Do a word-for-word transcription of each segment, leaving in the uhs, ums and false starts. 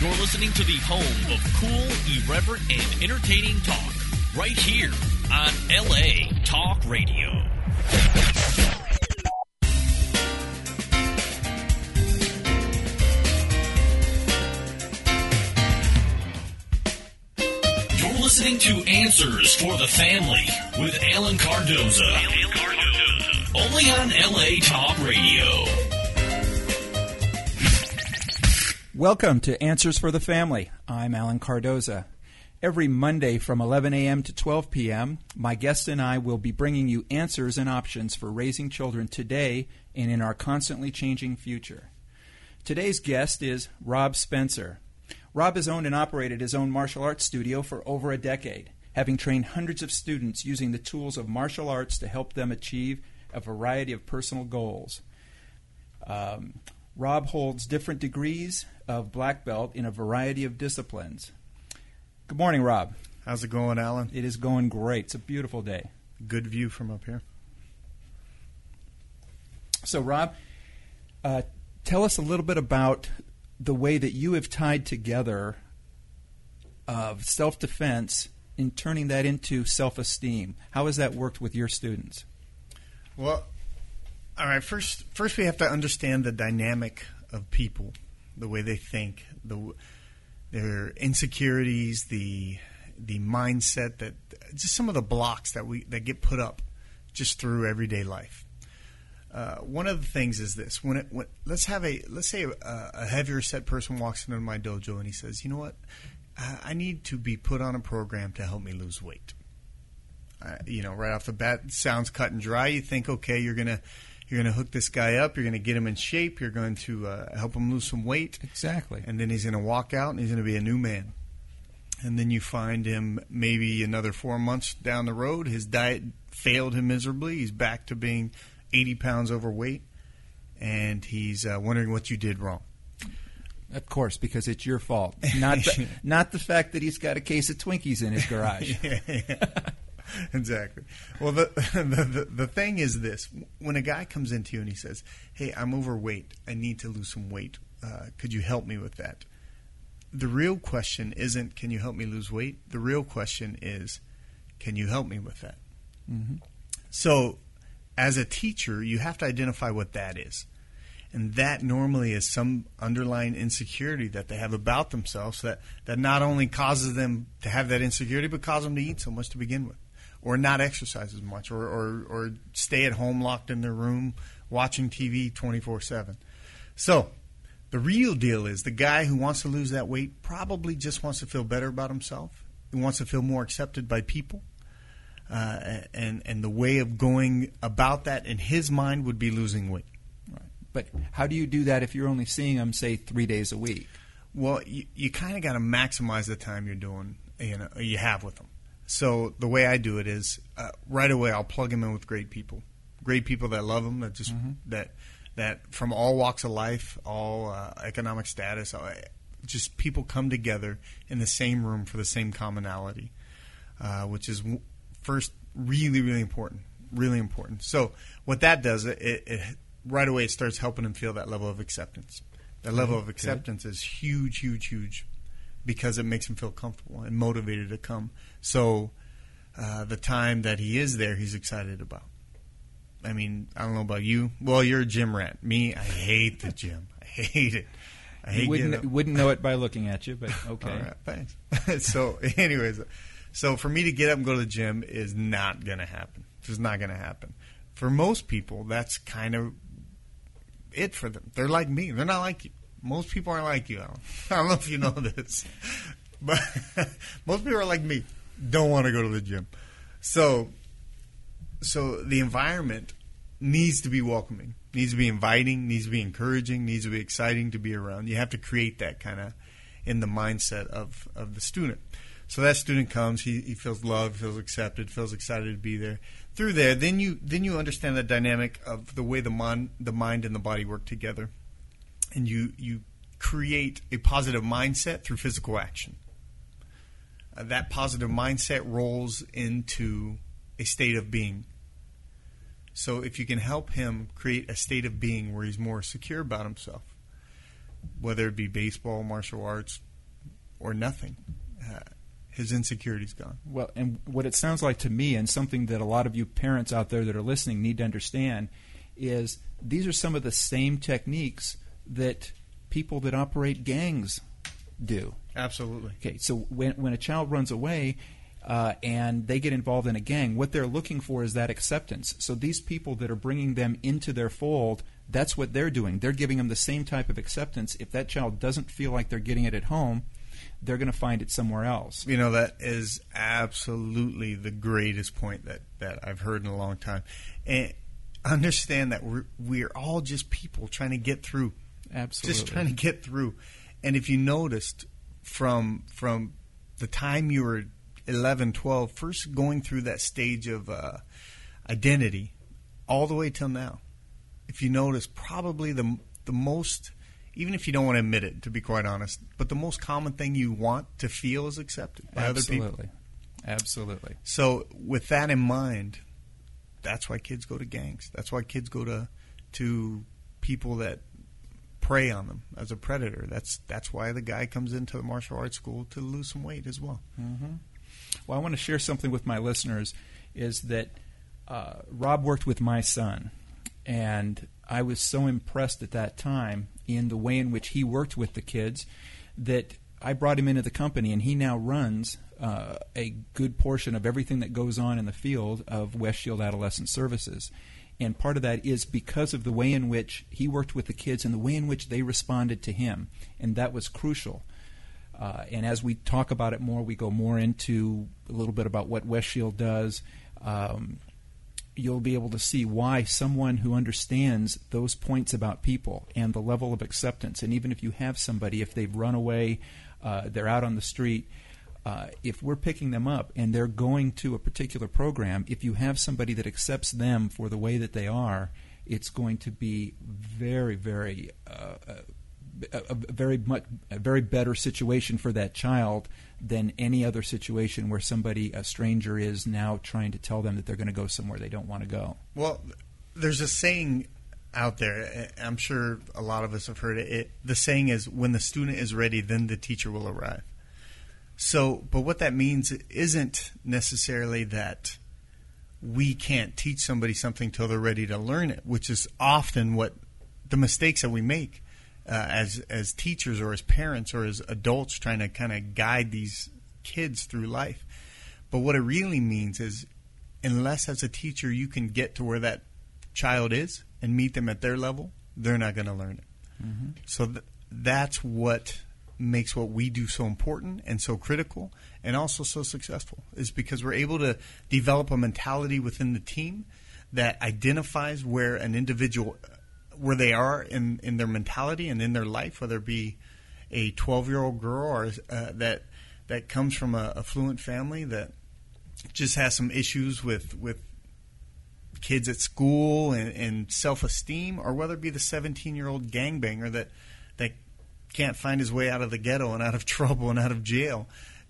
You're listening to the home of cool, irreverent, and entertaining talk right here on L A Talk Radio. You're listening to Answers for the Family with Alan Cardoza. Alan Cardoza. Only on L A Talk Radio. Welcome to Answers for the Family. I'm Alan Cardoza. Every Monday from eleven a.m. to twelve p.m., my guest and I will be bringing you answers and options for raising children today and in our constantly changing future. Today's guest is Rob Spencer. Rob has owned and operated his own martial arts studio for over a decade, having trained hundreds of students using the tools of martial arts to help them achieve a variety of personal goals. Um, Rob holds different degrees of black belt in a variety of disciplines. Good morning, Rob. How's it going, Alan? It is going great. It's a beautiful day. Good view from up here. So, Rob, uh, tell us a little bit about the way that you have tied together uh, self-defense and turning that into self-esteem. How has that worked with your students? Well, all right, first, first we have to understand the dynamic of people, the way they think, the their insecurities, the the mindset, that just some of the blocks that we that get put up just through everyday life. Uh, one of the things is this: when, it, when let's have a let's say a, a heavier set person walks into my dojo and he says, "You know what? I, I need to be put on a program to help me lose weight." Uh, you know, right off the bat, it sounds cut and dry. You think, okay, you're gonna you're gonna hook this guy up, you're gonna get him in shape, you're going to uh, help him lose some weight, exactly, and then he's gonna walk out and he's gonna be a new man. And then you find him maybe another four months down the road, his diet failed him miserably. He's back to being eighty pounds overweight, and he's uh, wondering what you did wrong. Of course, because it's your fault, not the, not the fact that he's got a case of Twinkies in his garage. yeah, yeah. Exactly. Well, the, the the the thing is this: when a guy comes into you and he says, "Hey, I'm overweight. I need to lose some weight. Uh, could you help me with that?" The real question isn't, "Can you help me lose weight?" The real question is, "Can you help me with that?" Mm-hmm. So, as a teacher, you have to identify what that is. And that normally is some underlying insecurity that they have about themselves that, that not only causes them to have that insecurity, but causes them to eat so much to begin with, or not exercise as much, or, or, or stay at home locked in their room watching T V twenty-four seven. So the real deal is the guy who wants to lose that weight probably just wants to feel better about himself. He wants to feel more accepted by people. Uh, and, and the way of going about that in his mind would be losing weight. Right. But how do you do that if you're only seeing him, say, three days a week? Well, you, you kind of got to maximize the time you're doing, you know, you have with them. So the way I do it is uh, right away I'll plug him in with great people, great people that love him, that just mm-hmm. that that from all walks of life, all uh, economic status, uh, just people come together in the same room for the same commonality, uh, which is w- first really really important, really important. So what that does, it, it right away it starts helping him feel that level of acceptance. That level mm-hmm. of acceptance Good. is huge, huge, huge. Because it makes him feel comfortable and motivated to come. So uh, the time that he is there, he's excited about. I mean, I don't know about you. Well, you're a gym rat. Me, I hate the gym. I hate it. I hate you wouldn't, wouldn't know it by looking at you, but okay. All right, thanks. So anyways, so for me to get up and go to the gym is not going to happen. It's just not going to happen. For most people, that's kind of it for them. They're like me. They're not like you. Most people aren't like you, Alan. I don't know if you know this. But most people are like me. Don't want to go to the gym. So so the environment needs to be welcoming, needs to be inviting, needs to be encouraging, needs to be exciting to be around. You have to create that kind of in the mindset of, of the student. So that student comes, he, he feels loved, feels accepted, feels excited to be there. Through there, then you then you understand the dynamic of the way the mon, the mind and the body work together. And you, you create a positive mindset through physical action. Uh, that positive mindset rolls into a state of being. So if you can help him create a state of being where he's more secure about himself, whether it be baseball, martial arts, or nothing. Uh, his insecurity's gone. Well, and what it sounds like to me, and something that a lot of you parents out there that are listening need to understand, is these are some of the same techniques that people that operate gangs do. Absolutely. Okay, so when when a child runs away uh, and they get involved in a gang, what they're looking for is that acceptance. So these people that are bringing them into their fold, that's what they're doing. They're giving them the same type of acceptance. If that child doesn't feel like they're getting it at home, they're going to find it somewhere else. You know, that is absolutely the greatest point that, that I've heard in a long time. And understand that we're, we're all just people trying to get through. Absolutely. Just trying to get through. And if you noticed from from the time you were eleven, twelve, first going through that stage of uh, identity, all the way till now, if you notice, probably the the most, even if you don't want to admit it, to be quite honest, but the most common thing you want to feel is accepted by Absolutely. other people. Absolutely. So with that in mind, that's why kids go to gangs. That's why kids go to to people that prey on them as a predator. That's that's why the guy comes into the martial arts school to lose some weight as well. Mm-hmm. Well, I want to share something with my listeners, is that uh, Rob worked with my son, and I was so impressed at that time in the way in which he worked with the kids that I brought him into the company, and he now runs uh, a good portion of everything that goes on in the field of West Shield Adolescent Services. And part of that is because of the way in which he worked with the kids and the way in which they responded to him. And that was crucial. Uh, and as we talk about it more, we go more into a little bit about what West Shield does. Um, you'll be able to see why someone who understands those points about people and the level of acceptance, and even if you have somebody, if they've run away, uh, they're out on the street, Uh, if we're picking them up and they're going to a particular program, if you have somebody that accepts them for the way that they are, it's going to be very, very, uh, a, a very much, a very better situation for that child than any other situation where somebody, a stranger, is now trying to tell them that they're going to go somewhere they don't want to go. Well, there's a saying out there, I'm sure a lot of us have heard it. it the saying is, when the student is ready, then the teacher will arrive. So, but what that means isn't necessarily that we can't teach somebody something till they're ready to learn it, which is often what the mistakes that we make uh, as as teachers or as parents or as adults trying to kind of guide these kids through life. But what it really means is, unless as a teacher you can get to where that child is and meet them at their level, they're not going to learn it. Mm-hmm. So th- that's what makes what we do so important and so critical and also so successful, is because we're able to develop a mentality within the team that identifies where an individual, where they are in, in their mentality and in their life, whether it be a twelve-year-old girl or uh, that that comes from a affluent family that just has some issues with, with kids at school and, and self-esteem, or whether it be the seventeen-year-old gangbanger that that can't find his way out of the ghetto and out of trouble and out of jail.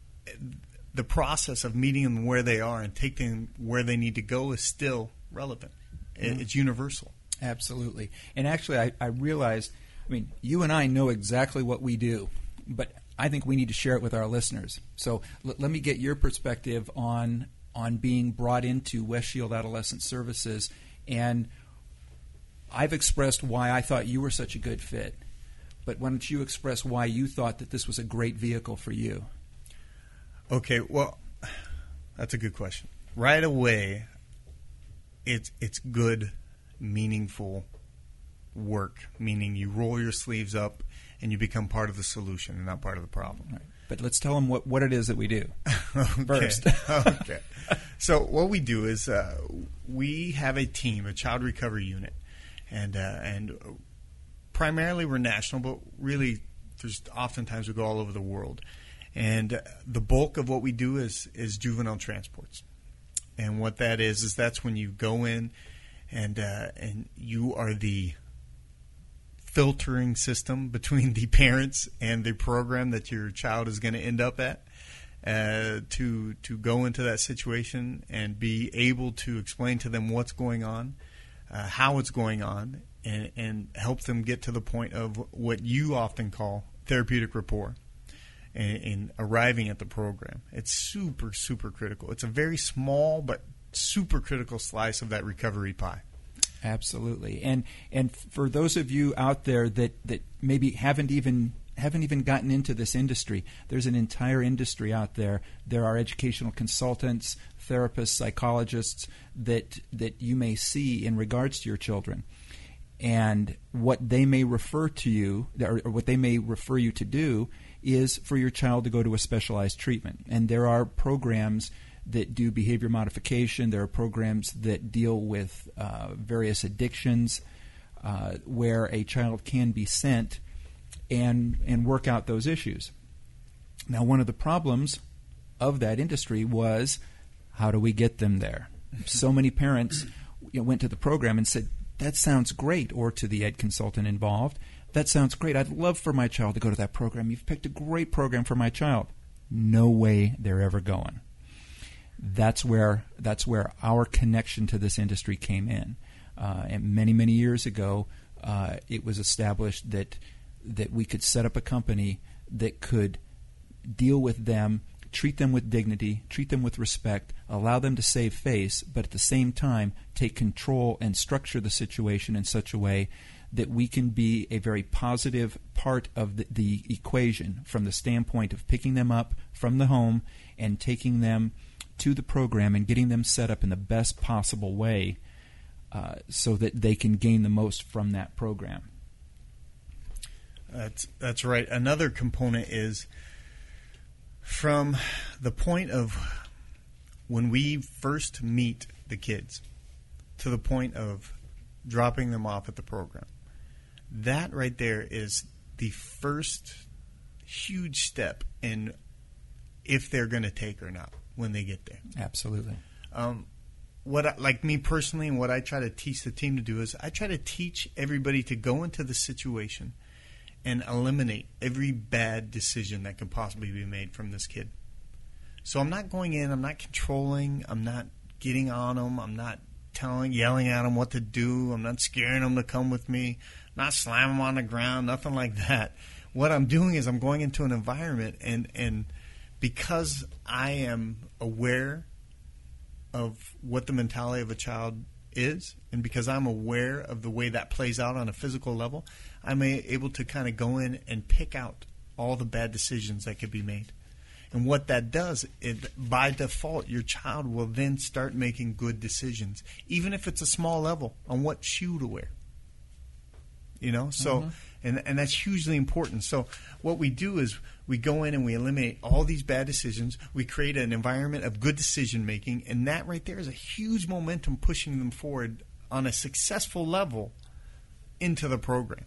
The process of meeting them where they are and taking them where they need to go is still relevant. Mm-hmm. It's universal. Absolutely. And actually, I, I realized, I mean, you and I know exactly what we do, but I think we need to share it with our listeners. So l- let me get your perspective on on being brought into West Shield Adolescent Services. And I've expressed why I thought you were such a good fit. But why don't you express why you thought that this was a great vehicle for you? Okay, well, that's a good question. Right away, it's it's good, meaningful work, meaning you roll your sleeves up and you become part of the solution and not part of the problem. Right. But let's tell them what, what it is that we do okay. first. Okay. So what we do is uh, we have a team, a child recovery unit, and uh, and primarily we're national, but really there's oftentimes we go all over the world. And uh, the bulk of what we do is is juvenile transports. And what that is is that's when you go in and uh, and you are the filtering system between the parents and the program that your child is going to end up at, uh, to to go into that situation and be able to explain to them what's going on, uh, how it's going on, and, and help them get to the point of what you often call therapeutic rapport. in, in arriving at the program. It's super, super critical. It's a very small but super critical slice of that recovery pie. Absolutely. And and for those of you out there that, that maybe haven't even haven't even gotten into this industry, there's an entire industry out there. There are educational consultants, therapists, psychologists that that you may see in regards to your children. And what they may refer to you, or what they may refer you to do, is for your child to go to a specialized treatment. And there are programs that do behavior modification. There are programs that deal with uh, various addictions, uh, where a child can be sent and and work out those issues. Now, one of the problems of that industry was, how do we get them there? So many parents, you know, went to the program and said, that sounds great, or to the ed consultant involved, that sounds great. I'd love for my child to go to that program. You've picked a great program for my child. No way they're ever going. That's where that's where our connection to this industry came in. Uh, and many, many years ago, uh, it was established that that we could set up a company that could deal with them, treat them with dignity, treat them with respect, allow them to save face, but at the same time take control and structure the situation in such a way that we can be a very positive part of the, the equation from the standpoint of picking them up from the home and taking them to the program and getting them set up in the best possible way uh, so that they can gain the most from that program. That's that's right. Another component is from the point of when we first meet the kids to the point of dropping them off at the program. That right there is the first huge step in if they're going to take or not when they get there. Absolutely. Um, what I, like me personally, and what I try to teach the team to do is I try to teach everybody to go into the situation and eliminate every bad decision that could possibly be made from this kid. So I'm not going in, I'm not controlling, I'm not getting on them, I'm not telling, yelling at them what to do, I'm not scaring them to come with me, not slamming them on the ground, nothing like that. What I'm doing is I'm going into an environment, and, and because I am aware of what the mentality of a child is, and because I'm aware of the way that plays out on a physical level, I'm able to kind of go in and pick out all the bad decisions that could be made. And what that does, it, by default, your child will then start making good decisions, even if it's a small level, on what shoe to wear. You know, so mm-hmm. and and that's hugely important. So what we do is we go in and we eliminate all these bad decisions. We create an environment of good decision making, and that right there is a huge momentum pushing them forward on a successful level into the program.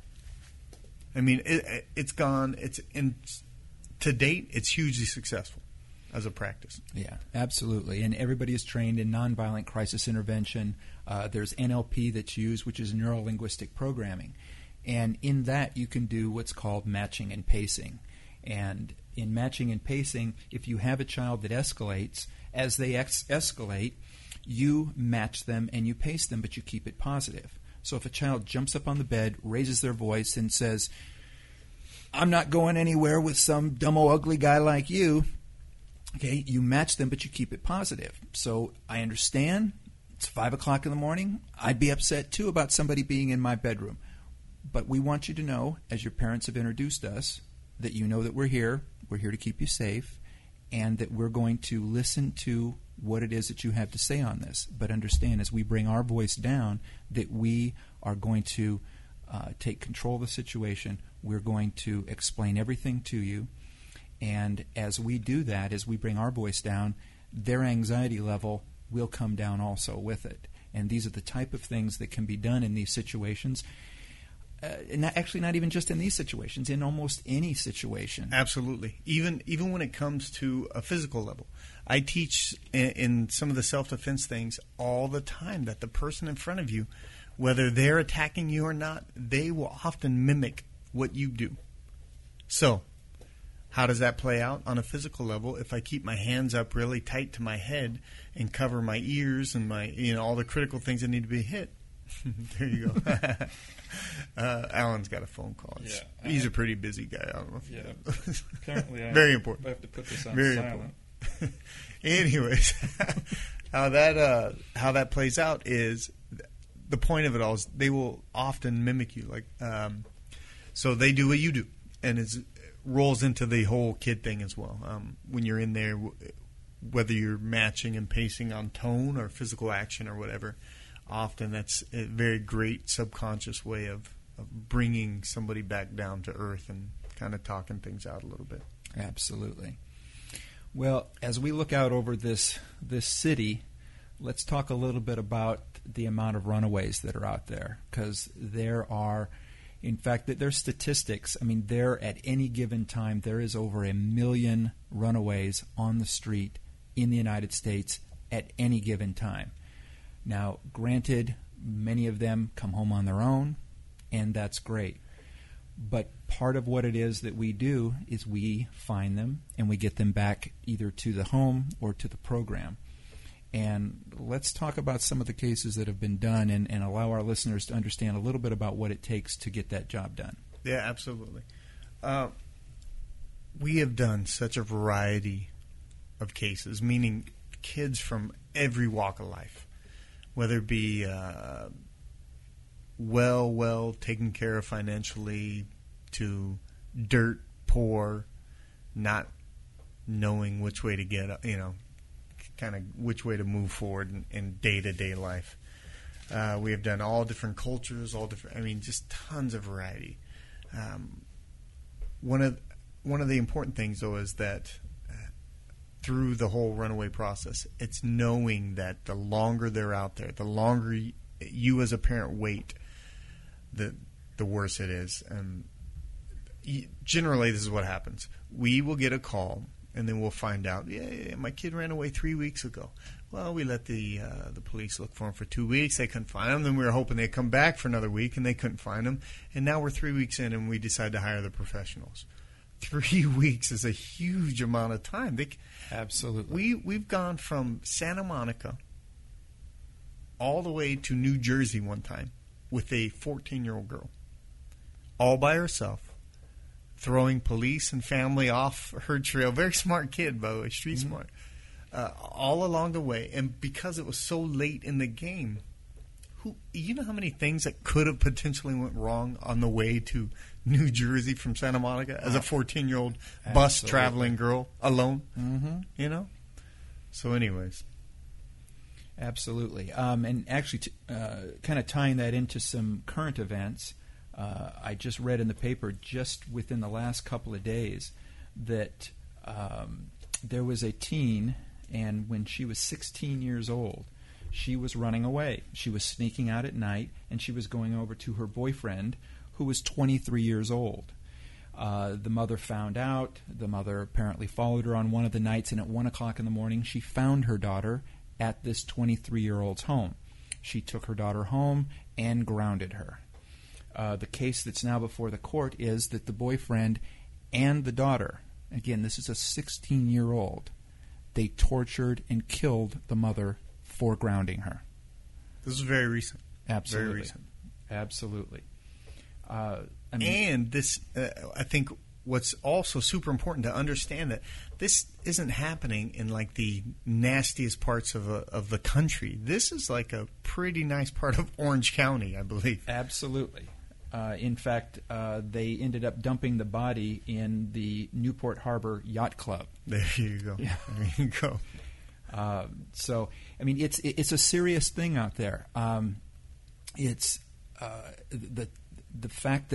I mean, it, it's gone. It's in to date, it's hugely successful as a practice. Yeah, absolutely. And everybody is trained in nonviolent crisis intervention. Uh, there's N L P that's used, which is neuro-linguistic programming. And in that, you can do what's called matching and pacing. And in matching and pacing, if you have a child that escalates, as they ex- escalate, you match them and you pace them, but you keep it positive. So if a child jumps up on the bed, raises their voice, and says, I'm not going anywhere with some dumb old ugly guy like you, okay, you match them, but you keep it positive. So I understand it's five o'clock in the morning. I'd be upset, too, about somebody being in my bedroom. But we want you to know, as your parents have introduced us, that you know that we're here. We're here to keep you safe, and that we're going to listen to what it is that you have to say on this. But understand, as we bring our voice down, that we are going to uh, take control of the situation. We're going to explain everything to you. And as we do that, as we bring our voice down, their anxiety level will come down also with it. And these are the type of things that can be done in these situations. Uh, and not, actually not even just in these situations, in almost any situation. Absolutely. Even even when it comes to a physical level. I teach in, in some of the self-defense things all the time that the person in front of you, whether they're attacking you or not, they will often mimic what you do. So, how does that play out on a physical level? If I keep my hands up really tight to my head and cover my ears and my, you know, all the critical things that need to be hit, There you go. uh, Alan's got a phone call. Yeah, He's I, a pretty busy guy. I don't know if yeah. you know. Apparently, I very important. I have to put this on Very silent. important. Anyways, how that uh, how that plays out is the point of it all is they will often mimic you. Like, um, so they do what you do, and it rolls into the whole kid thing as well. Um, when you're in there, whether you're matching and pacing on tone or physical action or whatever, often that's a very great subconscious way of, of bringing somebody back down to earth and kind of talking things out a little bit. Absolutely. Well, as we look out over this this city, let's talk a little bit about the amount of runaways that are out there, because there are, in fact, there's statistics. I mean, there at any given time, there is over a million runaways on the street in the United States at any given time. Now, granted, many of them come home on their own, and that's great. But part of what it is that we do is we find them and we get them back either to the home or to the program. And let's talk about some of the cases that have been done and, and allow our listeners to understand a little bit about what it takes to get that job done. Yeah, absolutely. Uh, we have done such a variety of cases, meaning kids from every walk of life, whether it be uh, well, well taken care of financially to dirt poor, not knowing which way to get, you know, kind of which way to move forward in, in day-to-day life. Uh, we have done all different cultures, all different, I mean, just tons of variety. Um, one of one of the important things, though, is that uh, through the whole runaway process, it's knowing that the longer they're out there, the longer you, you as a parent wait, the the worse it is. And you, generally, this is what happens. We will get a call, and then we'll find out, yeah, yeah, my kid ran away three weeks ago. Well, we let the uh, the police look for him for two weeks. They couldn't find him. Then we were hoping they'd come back for another week, and they couldn't find him. And now we're three weeks in, and we decide to hire the professionals. Three weeks is a huge amount of time. They, Absolutely. We, we've gone from Santa Monica all the way to New Jersey one time with a fourteen-year-old girl, all by herself, throwing police and family off her trail. Very smart kid, by the way, street mm-hmm. smart. Uh, all along the way, and because it was so late in the game, who you know how many things that could have potentially went wrong on the way to New Jersey from Santa Monica as a fourteen-year-old bus traveling girl alone? Mm-hmm. You know. So, anyways, absolutely, um, and actually, t- uh, kind of tying that into some current events. Uh, I just read in the paper just within the last couple of days that um, there was a teen. And when she was sixteen years old, she was running away. She was sneaking out at night, and she was going over to her boyfriend, who was twenty-three years old. Uh, the mother found out. The mother apparently followed her on one of the nights, and at one o'clock in the morning, she found her daughter at this twenty-three-year-old's home. She took her daughter home and grounded her. Uh, the case that's now before the court is that the boyfriend and the daughter, again, this is a sixteen-year-old, they tortured and killed the mother for grounding her. This is very recent. Absolutely. Very recent. Absolutely. Uh, I mean, and this, uh, I think what's also super important to understand that this isn't happening in like the nastiest parts of, a, of the country. This is like a pretty nice part of Orange County, I believe. Absolutely. Uh, in fact, uh, they ended up dumping the body in the Newport Harbor Yacht Club. There you go. Yeah. There you go. Uh, so, I mean, it's it's a serious thing out there. Um, it's uh, the the fact that